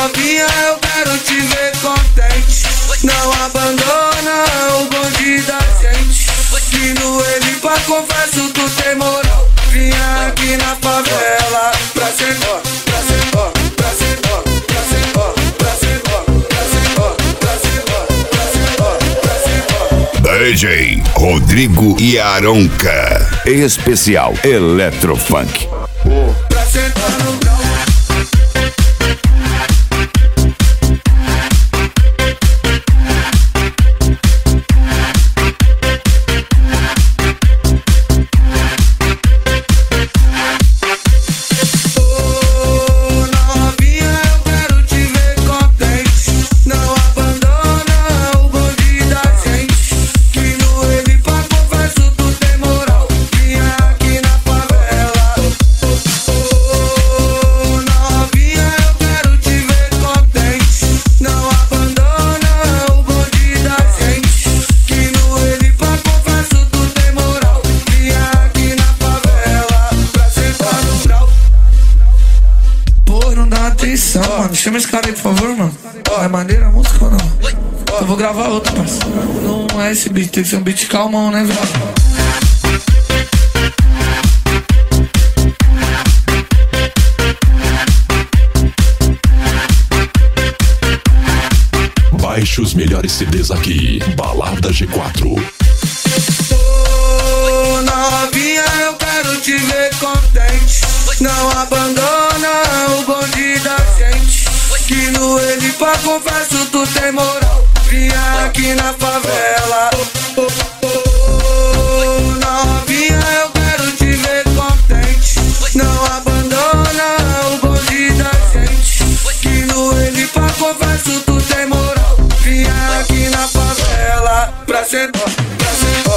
novinha, eu quero te ver contente. Não abandona o bonde da gente. Que no Elipa, confesso, tu tem moral. Vinha aqui na favela pra ser ó, pra ser ó, pra ser ó, pra ser ó, pra ser ó, pra ser ó, pra ser ó, pra ser ó, pra ser ó. DJ Rodrigo e Aronca. Especial Eletrofunk. Pra sentar no grau. Mano, chama esse cara aí, por favor, mano. É maneira a música ou não? Eu vou gravar outra, parceiro. Não é esse beat, tem que ser um beat calmão, né, velho? Baixe os melhores CDs aqui. Balada G4. Ô, novinha, eu quero te ver contente. Não abandona o bonde da gente. Que no Elipa, confesso, tu tem moral. Vinha aqui na favela. Ô, novinha, eu quero te ver contente. Não abandona o bonde da gente. Que no Elipa, confesso, tu tem moral. Vinha aqui na favela pra sentar, pra sentar.